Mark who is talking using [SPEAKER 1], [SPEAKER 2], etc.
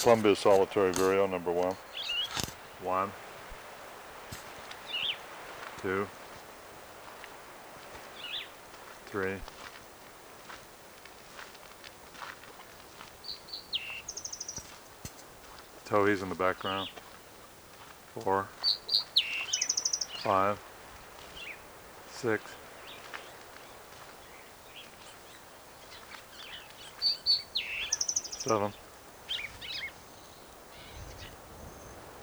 [SPEAKER 1] Columbia Solitary Vireo, number 1.
[SPEAKER 2] 1, 2, 3, 'Towhee's in the background. 4, 5, 6, 7,